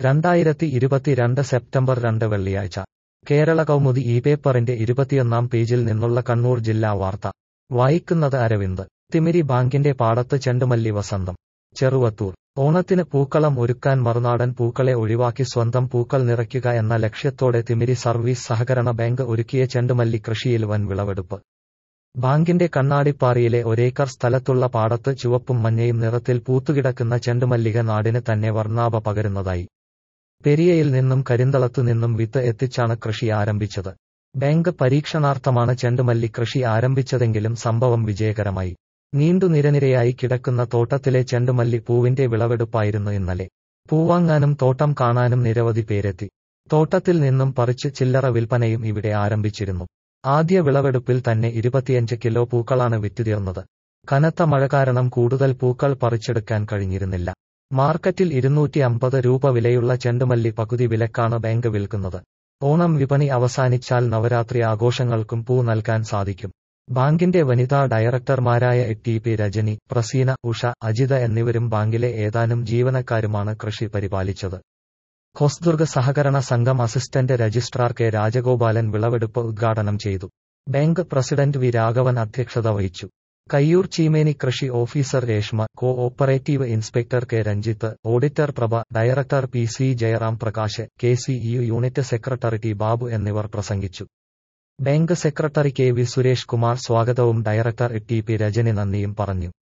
2022 September 2 വെള്ളിയാഴ്ച കേരള കൗമുദി ഈ പേപ്പറിന്റെ 21 പേജിൽ നിന്നുള്ള കണ്ണൂർ ജില്ലാ വാർത്ത വായിക്കുന്നത് അരവിന്ദ്. തിമിരി ബാങ്കിന്റെ പാടത്ത് ചെണ്ടുമല്ലി വസന്തം. ചെറുവത്തൂർ. ഓണത്തിന് പൂക്കളം ഒരുക്കാൻ മറുനാടൻ പൂക്കളെ ഒഴിവാക്കി സ്വന്തം പൂക്കൾ നിറയ്ക്കുക എന്ന ലക്ഷ്യത്തോടെ തിമിരി സർവീസ് സഹകരണ ബാങ്ക് ഒരുക്കിയ ചെണ്ടുമല്ലി കൃഷിയിൽ വൻ വിളവെടുപ്പ്. ബാങ്കിന്റെ കണ്ണാടിപ്പാറിയിലെ ഒരേക്കർ സ്ഥലത്തുള്ള പാടത്ത് ചുവപ്പും മഞ്ഞയും നിറത്തിൽ പൂത്തുകിടക്കുന്ന ചെണ്ടുമല്ലിക നാടിന് തന്നെ വർണ്ണാഭ പകരുന്നതായി. പെരിയയിൽ നിന്നും കരിന്തളത്തു നിന്നും വിത്ത് എത്തിച്ചാണ് കൃഷി ആരംഭിച്ചത്. ബാങ്ക് പരീക്ഷണാർത്ഥമാണ് ചെണ്ടുമല്ലി കൃഷി ആരംഭിച്ചതെങ്കിലും സംഭവം വിജയകരമായി. നീണ്ടു നിരനിരയായി കിടക്കുന്ന തോട്ടത്തിലെ ചെണ്ടുമല്ലി പൂവിന്റെ വിളവെടുപ്പായിരുന്നു ഇന്നലെ. പൂവാങ്ങാനും തോട്ടം കാണാനും നിരവധി പേരെത്തി. തോട്ടത്തിൽ നിന്നും പറിച്ച് ചില്ലറ വിൽപ്പനയും ഇവിടെ ആരംഭിച്ചിരുന്നു. ആദ്യ വിളവെടുപ്പിൽ തന്നെ 25 കിലോ പൂക്കളാണ് വിറ്റുതീർന്നത്. കനത്ത മഴ കാരണം കൂടുതൽ പൂക്കൾ പറിച്ചെടുക്കാൻ കഴിഞ്ഞിരുന്നില്ല. മാർക്കറ്റിൽ 250 രൂപ വിലയുള്ള ചെണ്ടുമല്ലി പകുതി വിലക്കാണ് ബാങ്ക് വിൽക്കുന്നത്. ഓണം വിപണി അവസാനിച്ചാൽ നവരാത്രി ആഘോഷങ്ങൾക്കും പൂ നൽകാൻ സാധിക്കും. ബാങ്കിന്റെ വനിതാ ഡയറക്ടർമാരായ ടി.പി. രജനി, പ്രസീന, ഉഷ, അജിത എന്നിവരും ബാങ്കിലെ ഏതാനും ജീവനക്കാരുമാണ് കൃഷി പരിപാലിച്ചത്. ഹൊസ്ദുർഗ് സഹകരണ സംഘം അസിസ്റ്റന്റ് രജിസ്ട്രാർ കെ. രാജഗോപാലൻ വിളവെടുപ്പ് ഉദ്ഘാടനം ചെയ്തു. Bank president V. രാഘവൻ അധ്യക്ഷത വഹിച്ചു. കയ്യൂർ ചീമേനി കൃഷി officer Reshma, cooperative inspector K. Ranjith, auditor Prabha, director P. C. Jayaram Prakash, K C E. Unit secretary T. Babu എന്നിവർ പ്രസംഗിച്ചു. Bank secretary K. V. Suresh Kumar സ്വാഗതവും ഡയറക്ടർ ടി.പി. രജനി നന്ദിയും പറഞ്ഞു.